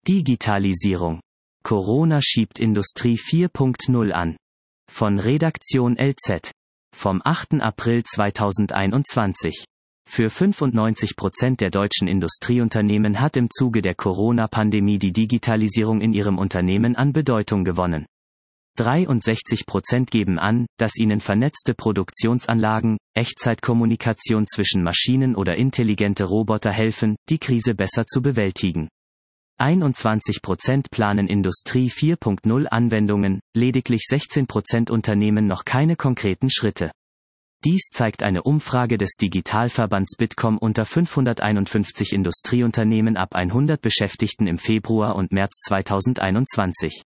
Digitalisierung. Corona schiebt Industrie 4.0 an. Von Redaktion LZ. Vom 8. April 2021. Für 95% der deutschen Industrieunternehmen hat im Zuge der Corona-Pandemie die Digitalisierung in ihrem Unternehmen an Bedeutung gewonnen. 63% geben an, dass ihnen vernetzte Produktionsanlagen, Echtzeitkommunikation zwischen Maschinen oder intelligente Roboter helfen, die Krise besser zu bewältigen. 21% planen Industrie 4.0 Anwendungen, lediglich 16% unternehmen noch keine konkreten Schritte. Dies zeigt eine Umfrage des Digitalverbands Bitkom unter 551 Industrieunternehmen ab 100 Beschäftigten im Februar und März 2021.